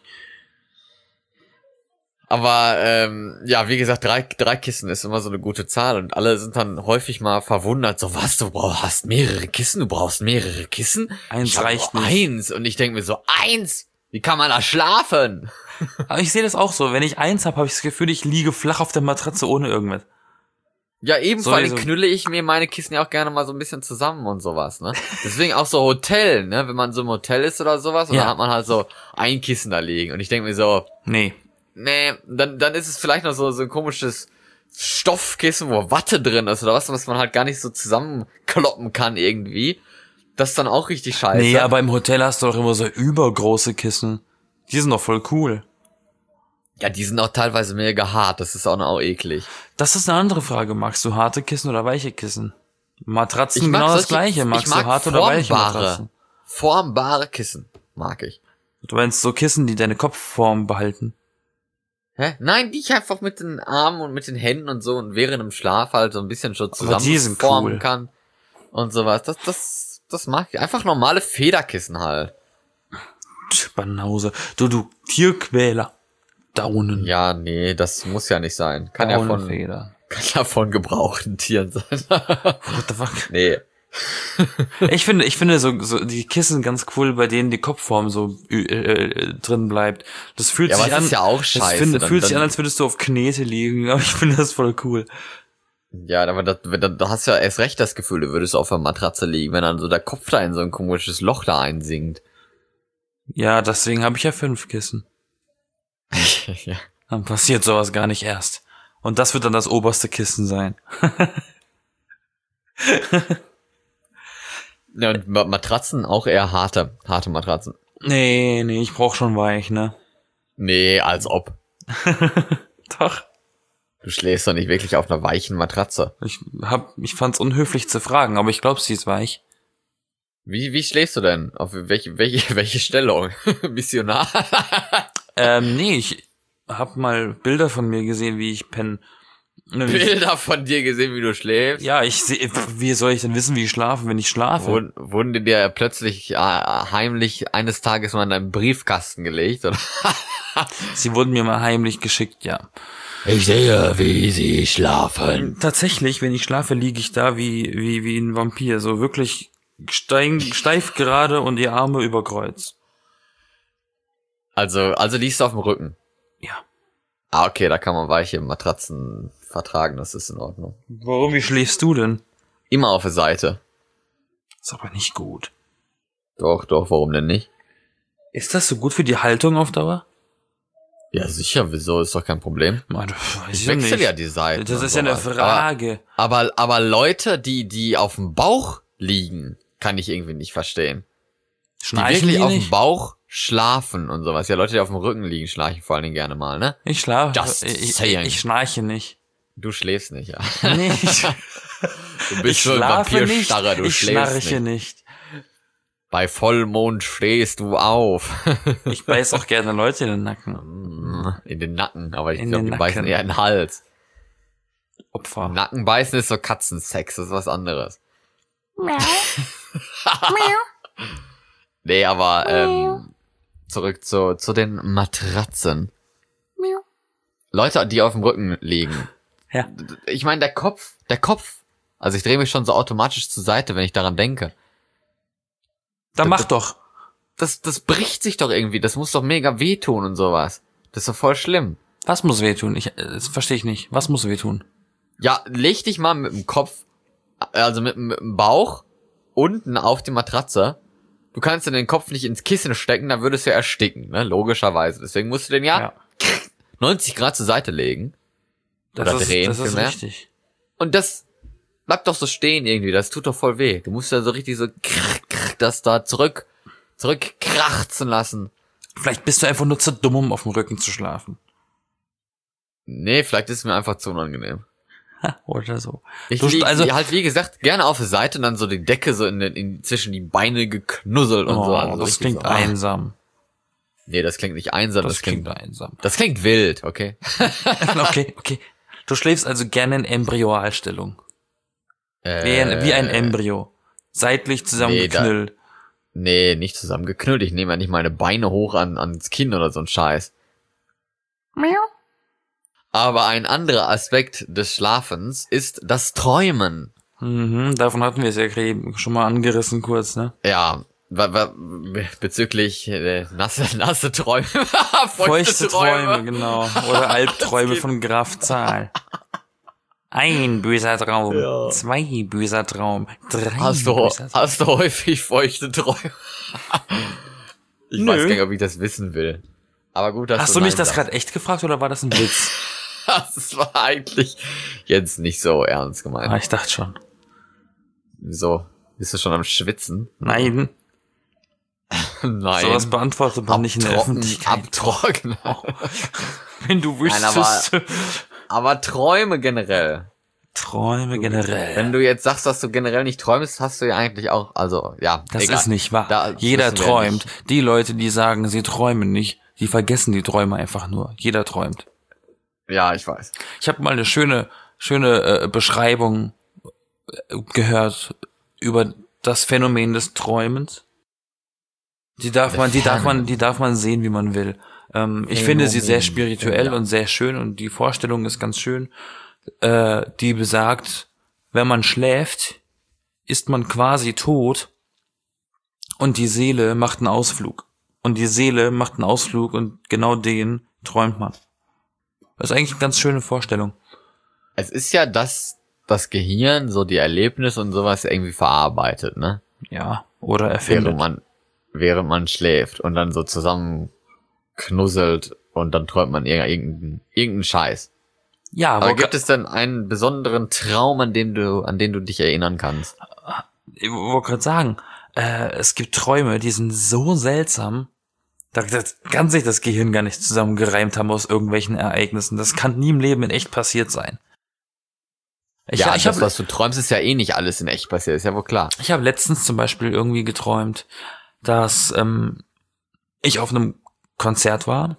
Aber ja, wie gesagt, 3 Kissen ist immer so eine gute Zahl und alle sind dann häufig mal verwundert. So, was, du hast mehrere Kissen? Du brauchst mehrere Kissen? Eins Ich hab reicht nur nicht. 1 und ich denke mir so, 1? Wie kann man da schlafen? Aber ich sehe das auch so. Wenn ich 1 habe, habe ich das Gefühl, ich liege flach auf der Matratze ohne irgendwas. Ja, eben, vor allem Sowieso. knülle ich mir meine Kissen ja auch gerne mal so ein bisschen zusammen und sowas, ne? Deswegen auch so Hotel, ne? Wenn man so im Hotel ist oder sowas, und Ja. dann hat man halt so ein Kissen da liegen. Und ich denke mir so, Nee. nee, dann ist es vielleicht noch so ein komisches Stoffkissen, wo Watte drin ist oder was man halt gar nicht so zusammenkloppen kann irgendwie. Das ist dann auch richtig scheiße. Nee, aber im Hotel hast du doch immer so übergroße Kissen. Die sind doch voll cool. Ja, die sind auch teilweise mega hart, das ist auch noch eklig. Das ist eine andere Frage. Magst du harte Kissen oder weiche Kissen? Matratzen Ich mag genau das solche- Gleiche. ich Magst mag du harte oder weiche formbare. Matratzen? Formbare Kissen mag ich. Du meinst so Kissen, die deine Kopfform behalten? Hä? Nein, die ich einfach mit den Armen und mit den Händen und so und während dem Schlaf halt so ein bisschen schon Aber die sind zusammenformen cool. kann und sowas. Das mag ich. Einfach normale Federkissen halt. Banause. Du Tierquäler. Daunen. Ja, nee, das muss ja nicht sein. Kann ja Daunenfeder. von gebrauchten Tieren sein. What the fuck? Nee. Ich finde so die Kissen ganz cool, bei denen die Kopfform so drin bleibt. Das fühlt Ja, sich aber das an. ist ja auch Das scheiße. fühlt sich an, als würdest du auf Knete liegen, aber ich finde das voll cool. Ja, aber da hast du ja erst recht das Gefühl, du würdest auf der Matratze liegen, wenn dann so der Kopf da in so ein komisches Loch da einsinkt. Ja, deswegen habe ich ja 5 Kissen. Ja. Dann passiert sowas gar nicht erst. Und das wird dann das oberste Kissen sein. Ja, und Matratzen auch eher harte Matratzen. Nee, ich brauch schon weich, ne? Nee, als ob. Doch. Du schläfst doch nicht wirklich auf einer weichen Matratze. Ich fand's unhöflich zu fragen, aber ich glaube, sie ist weich. Wie schläfst du denn? Auf welche Stellung? Missionar? Nee, ich hab mal Bilder von mir gesehen, wie ich penne. Bilder von dir gesehen, wie du schläfst? Ja, wie soll ich denn wissen, wie ich schlafe, wenn ich schlafe? Wurden dir plötzlich heimlich eines Tages mal in deinen Briefkasten gelegt, oder? Sie wurden mir mal heimlich geschickt, ja. Ich sehe, wie sie schlafen. Tatsächlich, wenn ich schlafe, liege ich da wie ein Vampir, so wirklich steif gerade und die Arme über Kreuz. Also liegst du auf dem Rücken? Ja. Ah, okay, da kann man weiche Matratzen vertragen, das ist in Ordnung. Warum, wie schläfst du denn? Immer auf der Seite. Ist aber nicht gut. Doch, warum denn nicht? Ist das so gut für die Haltung auf Dauer? Ja, sicher, wieso, ist doch kein Problem. Ich wechsle ja die Seiten. Das ist ja eine Frage. Aber Leute, die auf dem Bauch liegen, kann ich irgendwie nicht verstehen. Schnarchen die wirklich die auf nicht? dem Bauch schlafen und sowas. Ja, Leute, die auf dem Rücken liegen, schnarchen vor allen Dingen gerne mal, ne? Ich schlafe. Just saying. Ich schnarche nicht. Du schläfst nicht, ja. Nee, Du bist ich so ein schlafe nicht. Vampirstarrer, du Ich schläfst schnarche nicht. nicht. Bei Vollmond stehst du auf. Ich beiß auch gerne Leute in den Nacken. In den Nacken, aber ich In glaube, den die beißen Nacken. eher in den Hals. Opfer. Nacken beißen ist so Katzensex, das ist was anderes. Nee, aber zurück zu den Matratzen. Leute, die auf dem Rücken liegen. Ja. Ich meine, der Kopf, also ich drehe mich schon so automatisch zur Seite, wenn ich daran denke. Dann mach doch. Das bricht sich doch irgendwie, das muss doch mega wehtun und sowas. Das ist doch voll schlimm. Was muss wehtun? Das verstehe ich nicht. Was muss wehtun? Ja, leg dich mal mit dem Kopf, also mit dem Bauch unten auf die Matratze. Du kannst den Kopf nicht ins Kissen stecken, dann würdest du ja ersticken, ne? Logischerweise. Deswegen musst du den ja 90 Grad zur Seite legen. Das Oder drehen ist vielmehr. richtig. Und das bleibt doch so stehen irgendwie, das tut doch voll weh. Du musst ja so richtig so das da zurückkrachten lassen. Vielleicht bist du einfach nur zu dumm, um auf dem Rücken zu schlafen. Nee, vielleicht ist es mir einfach zu unangenehm. Oder so. Ich Du- lieg, also- halt wie gesagt gerne auf der Seite und dann so die Decke so zwischen die Beine geknusselt und Oh, so. Also das richtig klingt so, einsam. Nee, das klingt nicht einsam, Das klingt einsam. das klingt wild, okay? Okay. Du schläfst also gerne in Embryoalstellung. Wie ein Embryo. Seitlich zusammengeknüllt. Nee, nicht zusammengeknüllt. Ich nehme ja nicht meine Beine hoch ans Kinn oder so ein Scheiß. Aber ein anderer Aspekt des Schlafens ist das Träumen. Davon hatten wir es ja eben schon mal angerissen kurz, ne? Ja, bezüglich nasse Träume. Feuchte Träume, genau. Oder Albträume von Graf Zahl. Ein böser Traum, Ja. 2 böser Traum, 3 Hast du häufig feuchte Träume? Ich Nö. weiß gar nicht, ob ich das wissen will. Aber gut, dass Hast du mich Nein das sagst. gerade echt gefragt oder war das ein Witz? Das war eigentlich jetzt nicht so ernst gemeint. Ich dachte schon. Wieso? Bist du schon am Schwitzen? Nein, Nein. sowas beantwortet man nicht in der Öffentlichkeit. Abtrocknen. Wenn du Nein, wüsstest. Aber Träume generell. Träume generell. Wenn du jetzt sagst, dass du generell nicht träumst, hast du ja eigentlich auch, also, ja. Das egal. ist nicht wahr. Da Jeder wissen wir träumt. nicht. Die Leute, die sagen, sie träumen nicht, die vergessen die Träume einfach nur. Jeder träumt. Ja, ich weiß. Ich habe mal eine schöne Beschreibung gehört über das Phänomen des Träumens. Die darf man sehen, wie man will. Ich finde sie sehr spirituell und sehr schön und die Vorstellung ist ganz schön. Die besagt, wenn man schläft, ist man quasi tot und die Seele macht einen Ausflug. Und die Seele macht einen Ausflug und genau den träumt man. Das ist eigentlich eine ganz schöne Vorstellung. Es ist ja das Gehirn, so die Erlebnisse und sowas irgendwie verarbeitet, ne? Ja, oder erfindet. Während man schläft und dann so zusammen knusselt und dann träumt man irgendeinen Scheiß. Ja, aber gibt es denn einen besonderen Traum, an den du dich erinnern kannst? Ich wollte gerade sagen, es gibt Träume, die sind so seltsam, da kann sich das Gehirn gar nicht zusammengereimt haben aus irgendwelchen Ereignissen. Das kann nie im Leben in echt passiert sein. Was du träumst, ist ja eh nicht alles in echt passiert, ist ja wohl klar. Ich habe letztens zum Beispiel irgendwie geträumt, dass ich auf einem Konzert war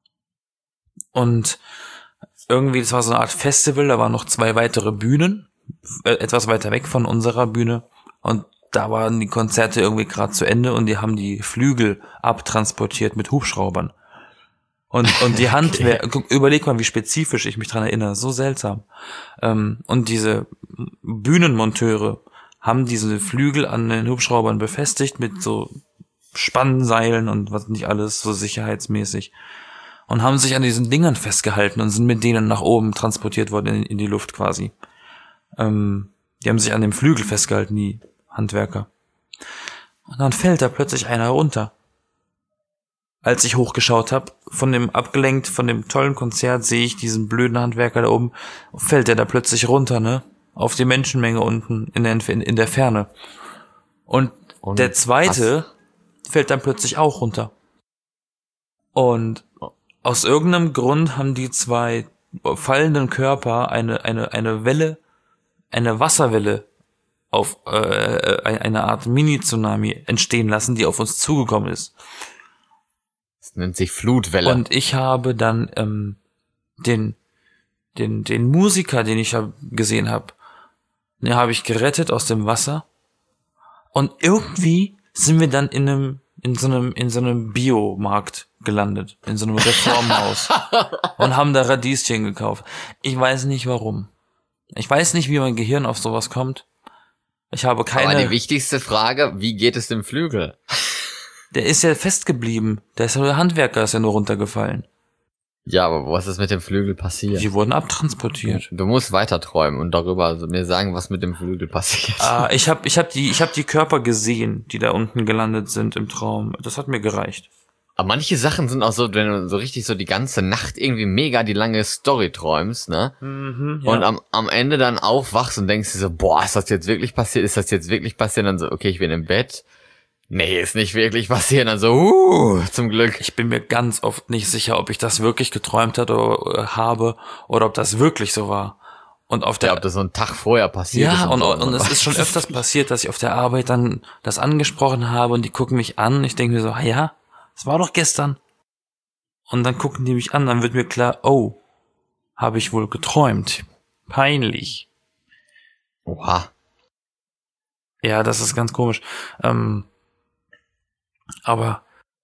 und irgendwie, das war so eine Art Festival, da waren noch 2 weitere Bühnen, etwas weiter weg von unserer Bühne und da waren die Konzerte irgendwie gerade zu Ende und die haben die Flügel abtransportiert mit Hubschraubern. Und die Handwerker, okay. Überleg mal, wie spezifisch ich mich dran erinnere, so seltsam. Und diese Bühnenmonteure haben diese Flügel an den Hubschraubern befestigt mit so Spannseilen und was nicht alles, so sicherheitsmäßig. Und haben sich an diesen Dingern festgehalten und sind mit denen nach oben transportiert worden in die Luft quasi. Die haben sich an dem Flügel festgehalten, die Handwerker. Und dann fällt da plötzlich einer runter. Als ich hochgeschaut habe, abgelenkt von dem tollen Konzert, sehe ich diesen blöden Handwerker da oben, fällt der da plötzlich runter, ne? Auf die Menschenmenge unten in der Ferne. Und der zweite fällt dann plötzlich auch runter. Und aus irgendeinem Grund haben die 2 fallenden Körper eine Welle, eine Wasserwelle auf eine Art Mini-Tsunami entstehen lassen, die auf uns zugekommen ist. Das nennt sich Flutwelle. Und ich habe dann den Musiker, den ich gesehen habe, den habe ich gerettet aus dem Wasser. Und irgendwie sind wir dann in so einem Biomarkt gelandet, in so einem Reformhaus und haben da Radieschen gekauft. Ich weiß nicht warum. Ich weiß nicht, wie mein Gehirn auf sowas kommt. Ich habe keine. Aber die wichtigste Frage, wie geht es dem Flügel? Der ist ja festgeblieben. Der Handwerker ist ja nur runtergefallen. Ja, aber was ist mit dem Flügel passiert? Die wurden abtransportiert. Du musst weiter träumen und darüber mir sagen, was mit dem Flügel passiert. Ich hab die Körper gesehen, die da unten gelandet sind im Traum. Das hat mir gereicht. Aber manche Sachen sind auch so, wenn du so richtig so die ganze Nacht irgendwie mega die lange Story träumst, ne? Mhm, ja. Und am Ende dann aufwachst und denkst dir so, boah, ist das jetzt wirklich passiert? Ist das jetzt wirklich passiert? Und dann so, okay, ich bin im Bett. Nee, ist nicht wirklich passiert. Dann so, zum Glück. Ich bin mir ganz oft nicht sicher, ob ich das wirklich geträumt habe oder ob das wirklich so war. Und ob das so einen Tag vorher passiert ist. Ja, und es ist schon öfters passiert, dass ich auf der Arbeit dann das angesprochen habe und die gucken mich an. Ich denke mir so, ja, das war doch gestern. Und dann gucken die mich an, dann wird mir klar, oh, habe ich wohl geträumt. Peinlich. Oha. Ja, das ist ganz komisch. Aber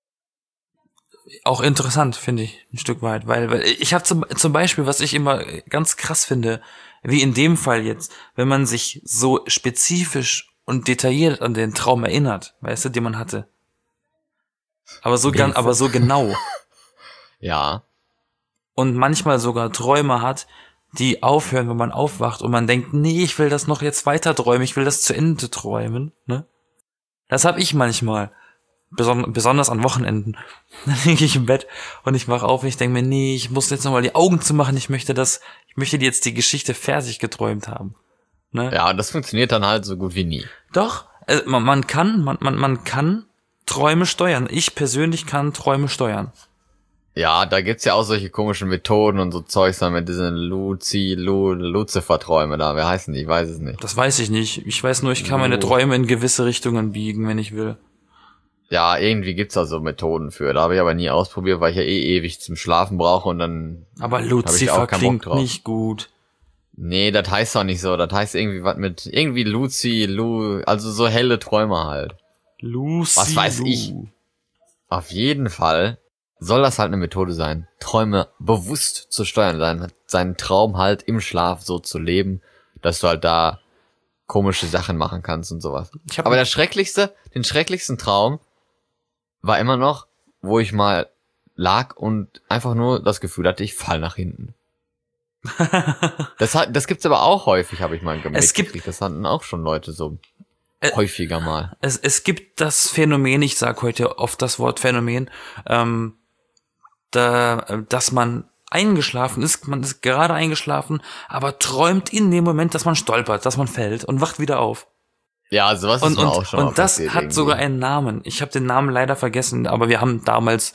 auch interessant, finde ich, ein Stück weit, weil ich habe zum Beispiel, was ich immer ganz krass finde, wie in dem Fall jetzt, wenn man sich so spezifisch und detailliert an den Traum erinnert, weißt du, den man hatte. Aber so genau. Ja. Und manchmal sogar Träume hat, die aufhören, wenn man aufwacht und man denkt, nee, ich will das noch jetzt weiter träumen, ich will das zu Ende träumen, ne? Das habe ich manchmal. Besonders an Wochenenden. Dann liege ich im Bett und ich wach auf und ich denke mir, nee, ich muss jetzt nochmal die Augen zumachen, ich möchte jetzt die Geschichte fertig geträumt haben. Ne? Ja, das funktioniert dann halt so gut wie nie. Doch, man kann Träume steuern. Ich persönlich kann Träume steuern. Ja, da gibt's ja auch solche komischen Methoden und so Zeugs dann mit diesen Lucifer-Träume da. Wer heißen die? Ich weiß es nicht. Das weiß ich nicht. Ich weiß nur, ich kann meine Träume in gewisse Richtungen biegen, wenn ich will. Ja, irgendwie gibt's da so Methoden für. Da habe ich aber nie ausprobiert, weil ich ja ewig zum Schlafen brauche und dann. Aber Lucifer klingt nicht gut. Nee, das heißt doch nicht so. Das heißt irgendwie was mit also so helle Träume halt. Was weiß ich. Auf jeden Fall soll das halt eine Methode sein, Träume bewusst zu steuern, seinen Traum halt im Schlaf so zu leben, dass du halt da komische Sachen machen kannst und sowas. Ich hab- Aber den schrecklichsten Traum war immer noch, wo ich mal lag und einfach nur das Gefühl hatte, ich fall nach hinten. Das gibt's aber auch häufig, habe ich mal mitgekriegt. Das hatten auch schon Leute so häufiger mal. Es gibt das Phänomen, ich sage heute oft das Wort Phänomen, dass man eingeschlafen ist, man ist gerade eingeschlafen, aber träumt in dem Moment, dass man stolpert, dass man fällt und wacht wieder auf. Ja, sowas ist mir auch schon mal Und das passiert hat irgendwie. sogar einen Namen. Ich habe den Namen leider vergessen, aber wir haben damals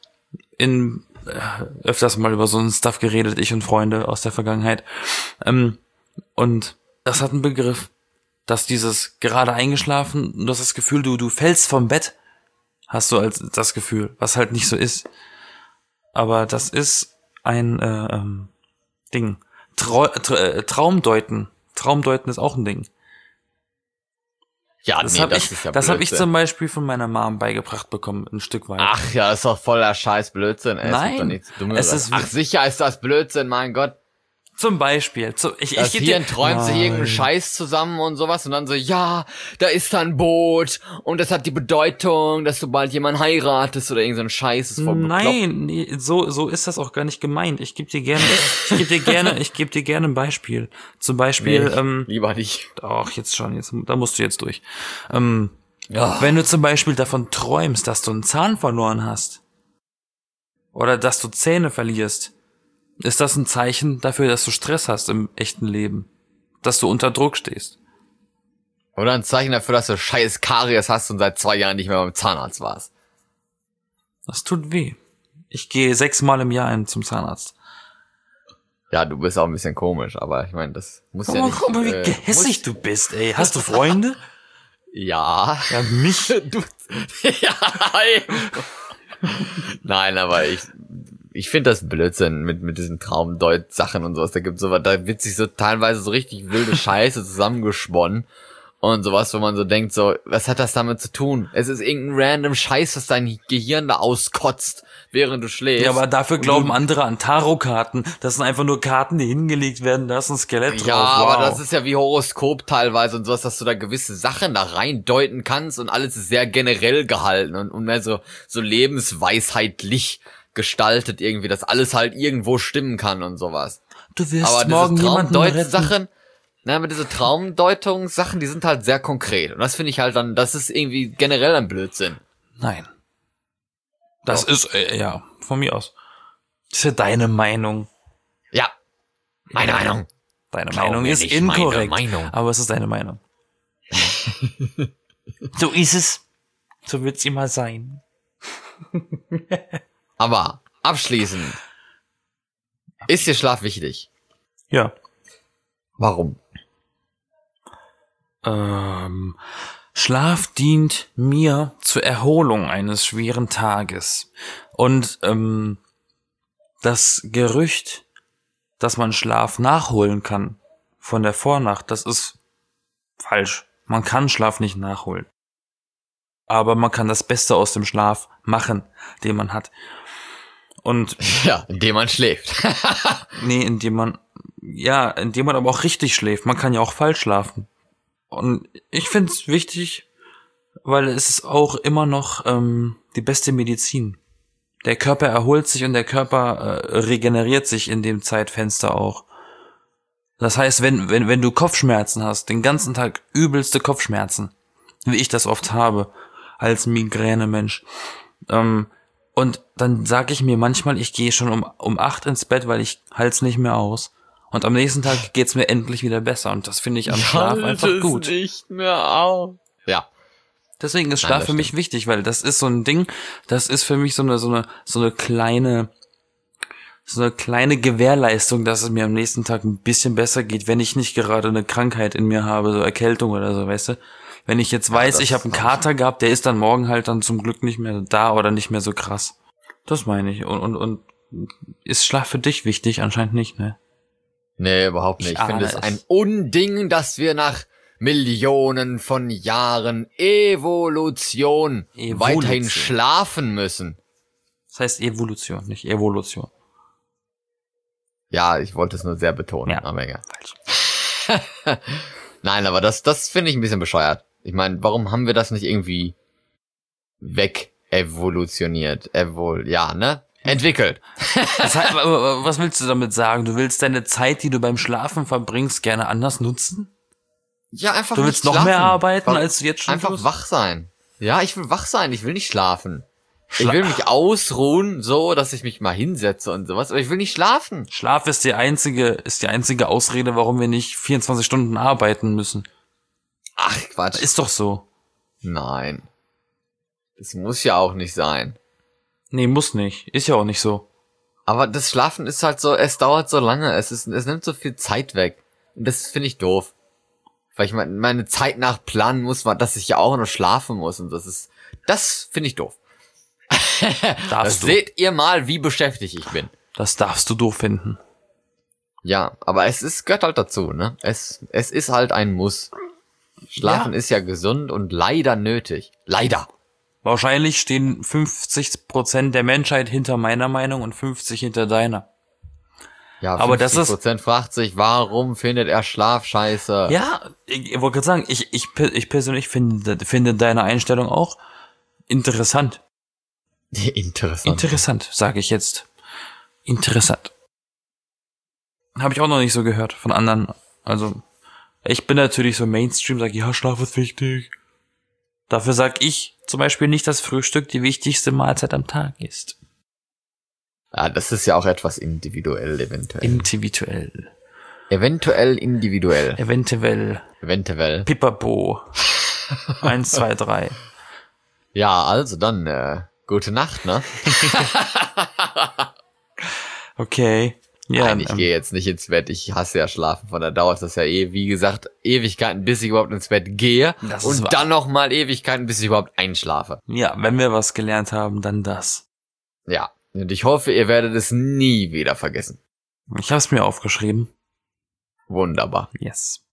öfters mal über so einen Stuff geredet, ich und Freunde aus der Vergangenheit. Und das hat einen Begriff, dass dieses gerade eingeschlafen, du hast das Gefühl, du fällst vom Bett, hast du als das Gefühl, was halt nicht so ist. Aber das ist ein Ding. Traumdeuten. Traumdeuten ist auch ein Ding. Ja, Das nee, habe das ich, ist ja das hab ich Blödsinn. zum Beispiel von meiner Mom beigebracht bekommen, ein Stück weit. Ach ja, ist doch voller Scheiß Blödsinn. Ey. Nein, Es gibt doch nichts Dummeres. es ist- Ach sicher ist das Blödsinn, mein Gott. Zum Beispiel. Das Hirn träumt sich irgendeinen Scheiß zusammen und sowas und dann so, ja, da ist da ein Boot und das hat die Bedeutung, dass du bald jemanden heiratest oder irgendein Scheiß. Das ist voll bekloppt. Nein, nee, so ist das auch gar nicht gemeint. Ich gebe dir gerne ein Beispiel. Zum Beispiel, Lieber nicht. ach, da musst du jetzt durch. Wenn du zum Beispiel davon träumst, dass du einen Zahn verloren hast oder dass du Zähne verlierst, ist das ein Zeichen dafür, dass du Stress hast im echten Leben, dass du unter Druck stehst. Oder ein Zeichen dafür, dass du scheiß Karies hast und seit 2 Jahren nicht mehr beim Zahnarzt warst. Das tut weh. Ich gehe 6-mal im Jahr zum Zahnarzt. Ja, du bist auch ein bisschen komisch, aber ich meine, das muss ja nicht... Guck mal, wie gehässig du bist, ey. Hast du Freunde? Ja. Ja, mich. Du, ja, eben. Nein, aber ich finde das Blödsinn mit diesen Traumdeut-Sachen und sowas. Da wird sich so teilweise so richtig wilde Scheiße zusammengesponnen und sowas, wo man so denkt, so, was hat das damit zu tun? Es ist irgendein random Scheiß, was dein Gehirn da auskotzt, während du schläfst. Ja, aber dafür glauben andere an Tarotkarten. Das sind einfach nur Karten, die hingelegt werden, da ist ein Skelett drauf. Ja, Wow. aber das ist ja wie Horoskop teilweise und sowas, dass du da gewisse Sachen da reindeuten kannst und alles ist sehr generell gehalten und mehr so lebensweisheitlich gestaltet irgendwie, dass alles halt irgendwo stimmen kann und sowas. Du wirst Aber morgen diese jemanden retten. Traumdeut-Sachen, aber diese Traumdeutungssachen, die sind halt sehr konkret. Und das finde ich halt dann, das ist irgendwie generell ein Blödsinn. Nein. Das ist, ja, von mir aus. Das ist ja deine Meinung. Ja, meine Meinung. Deine Glaub Meinung mir ist nicht meine inkorrekt. Meinung. Aber es ist deine Meinung. So ist es. So wird's immer sein. Aber abschließend, ist dir Schlaf wichtig? Ja. Warum? Schlaf dient mir zur Erholung eines schweren Tages. Und das Gerücht, dass man Schlaf nachholen kann von der Vornacht, das ist falsch. Man kann Schlaf nicht nachholen. Aber man kann das Beste aus dem Schlaf machen, den man hat. Und Ja, indem man schläft. nee, indem man aber auch richtig schläft. Man kann ja auch falsch schlafen. Und ich find's wichtig, weil es ist auch immer noch die beste Medizin. Der Körper erholt sich und der Körper regeneriert sich in dem Zeitfenster auch. Das heißt, wenn du Kopfschmerzen hast, den ganzen Tag übelste Kopfschmerzen, wie ich das oft habe, als Migräne-Mensch, und dann sag ich mir manchmal, ich gehe schon um 8 ins Bett, weil ich halt's nicht mehr aus. Und am nächsten Tag geht's mir endlich wieder besser. Und das finde ich am Schlaf einfach gut. Nicht mehr auf. Ja. Deswegen ist Schlaf das für mich wichtig, weil das ist so ein Ding, das ist für mich so eine kleine Gewährleistung, dass es mir am nächsten Tag ein bisschen besser geht, wenn ich nicht gerade eine Krankheit in mir habe, so Erkältung oder so, weißt du? Wenn ich jetzt weiß, ich habe einen Kater gehabt, der ist dann morgen halt dann zum Glück nicht mehr da oder nicht mehr so krass. Das meine ich. Und ist Schlaf für dich wichtig? Anscheinend nicht, ne? Nee, überhaupt nicht. Ich finde es ein Unding, dass wir nach Millionen von Jahren Evolution weiterhin schlafen müssen. Das heißt Evolution, nicht Evolution. Ja, ich wollte es nur sehr betonen, Ja. aber egal. Falsch. Nein, aber das finde ich ein bisschen bescheuert. Ich meine, warum haben wir das nicht irgendwie evolutioniert? Entwickelt. Das heißt, aber was willst du damit sagen? Du willst deine Zeit, die du beim Schlafen verbringst, gerne anders nutzen? Ja, einfach Du nicht willst noch schlafen. mehr arbeiten, als du jetzt schon Einfach tust? wach sein. Ja, ich will wach sein, ich will nicht schlafen. Ich will mich ausruhen, so, dass ich mich mal hinsetze und sowas, aber ich will nicht schlafen. Schlaf ist die einzige Ausrede, warum wir nicht 24 Stunden arbeiten müssen. Ach, Quatsch. Ist doch so. Nein. Das muss ja auch nicht sein. Nee, muss nicht. Ist ja auch nicht so. Aber das Schlafen ist halt so, es dauert so lange, es nimmt so viel Zeit weg. Und das finde ich doof. Weil ich meine Zeit nachplanen muss, dass ich ja auch noch schlafen muss und das finde ich doof. Darfst du. Seht ihr mal, wie beschäftigt ich bin. Das darfst du doof finden. Ja, aber gehört halt dazu, ne? Es ist halt ein Muss. Schlafen ist ja gesund und leider nötig. Leider. Wahrscheinlich stehen 50% der Menschheit hinter meiner Meinung und 50 hinter deiner. Ja, aber das ist 50% fragt sich, warum findet er Schlaf scheiße? Ja, ich wollte gerade sagen, ich persönlich finde deine Einstellung auch interessant. Interessant, sage ich jetzt. Interessant. Habe ich auch noch nicht so gehört von anderen. Also, ich bin natürlich so Mainstream, sage, ja, Schlaf ist wichtig. Dafür sag ich zum Beispiel nicht, dass Frühstück die wichtigste Mahlzeit am Tag ist. Ja, das ist ja auch etwas individuell, eventuell. Eventuell. Eventuell. Pipapo. 1, 2, 3. Ja, also dann, gute Nacht, ne? Okay. Ja, Nein, ich gehe jetzt nicht ins Bett. Ich hasse ja Schlafen. Von da dauert das ja wie gesagt, Ewigkeiten, bis ich überhaupt ins Bett gehe. Und dann nochmal Ewigkeiten, bis ich überhaupt einschlafe. Ja, wenn wir was gelernt haben, dann das. Ja, und ich hoffe, ihr werdet es nie wieder vergessen. Ich habe es mir aufgeschrieben. Wunderbar. Yes.